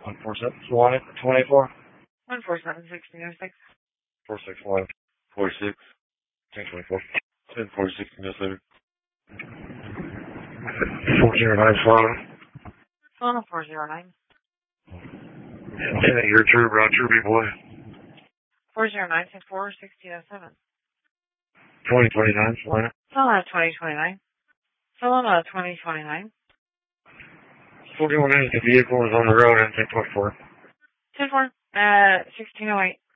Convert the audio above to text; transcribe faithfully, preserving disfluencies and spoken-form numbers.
one four seven, one twenty-four. one four seven, sixteen oh six. four six one, four six, ten twenty-four. ten four sixteen oh seven. four zero nine, Solana. Solana four zero nine. Yeah, you're true, bro. True, big boy. four zero nine, ten four, sixteen oh seven. twenty twenty-nine, Solana. Solana twenty twenty-nine. Solana twenty twenty-nine. forty-one is the vehicle is on the road and ten twenty-four. ten four, uh, sixteen oh eight.